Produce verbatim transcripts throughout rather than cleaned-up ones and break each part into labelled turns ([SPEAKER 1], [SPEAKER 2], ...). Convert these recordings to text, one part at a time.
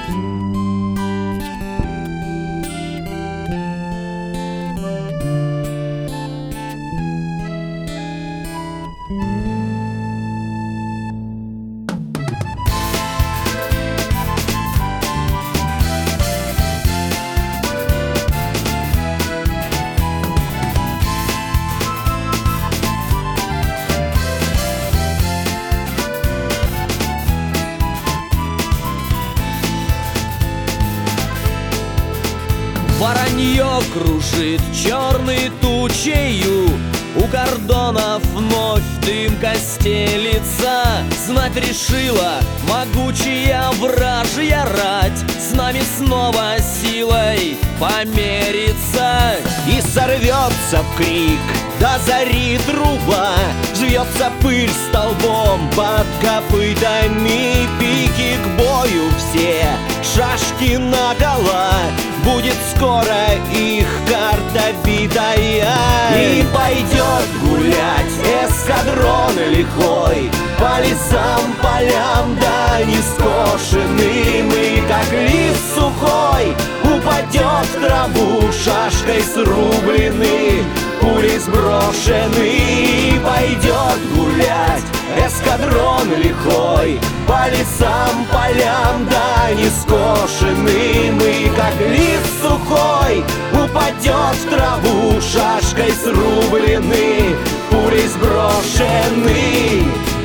[SPEAKER 1] Воронье кружит черной тучею, у кордонов вновь дымка стелится. Знать решила могучая вражья рать, с нами снова силой померится.
[SPEAKER 2] И сорвется в крик до зари труба, жвется пыль столбом под копытами. Пики к бою все, шашки наголо, будет скоро их карта битая. И пойдет гулять эскадрон лихой по лесам, полям, да не скошенным. И как лист сухой упадет в траву, шашкой срубленный, пули сброшены. И пойдет гулять эскадрон лихой по лесам, полям, да не скошенным. И как лист сухой упадет в траву, шашкой срубленный, пули сброшены.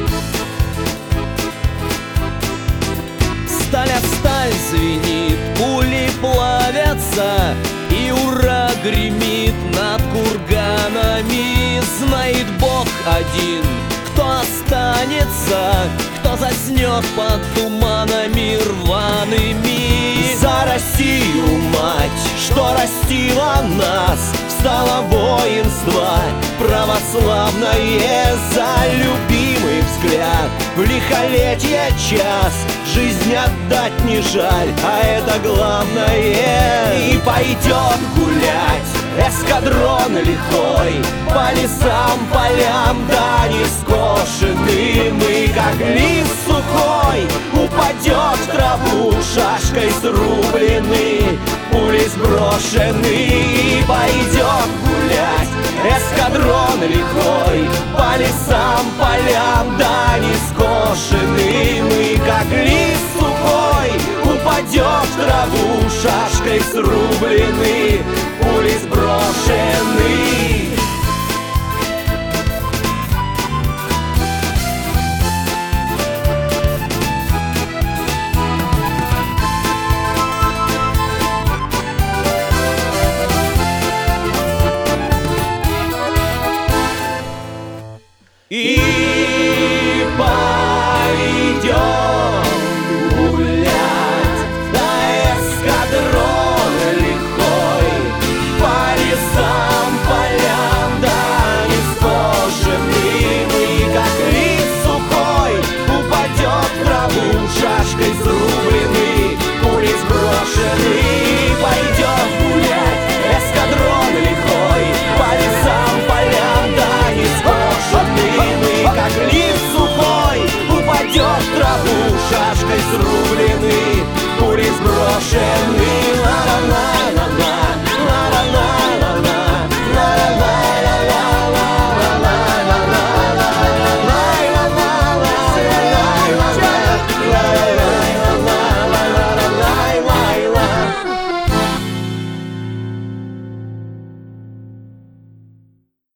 [SPEAKER 1] Сталь о сталь звенит, пули плавятся, и ура гремит над курганами. Знает Бог один, кто останется, кто заснет под туманами рваными.
[SPEAKER 2] За Россию, мать, что растила нас, встало воинство православное. За любимый взгляд в лихолетие час, жизнь отдать не жаль, а это главное. И пойдет гулять эскадрон лихой по лесам, полям, да не скошенным. И как лист сухой упадет в траву, шашкой срубленный, пули сброшены. И пойдет гулять эскадрон лихой по лесам, полям, да не скошенным. И как лист сухой упадет в траву, шашкой срубленный, пули сброшены. И пойдем гулять на эскадрон лихой по лесам, полям, да не скошенным. И как лист сухой упадет в траву, шашкой срубленный, пули сброшены. И пойдем гулять эскадрон лихой по лесам, полям, да не скошенным. Как лист сухой упадет в траву, шашкой срубленный, пули сброшены. На-на-на.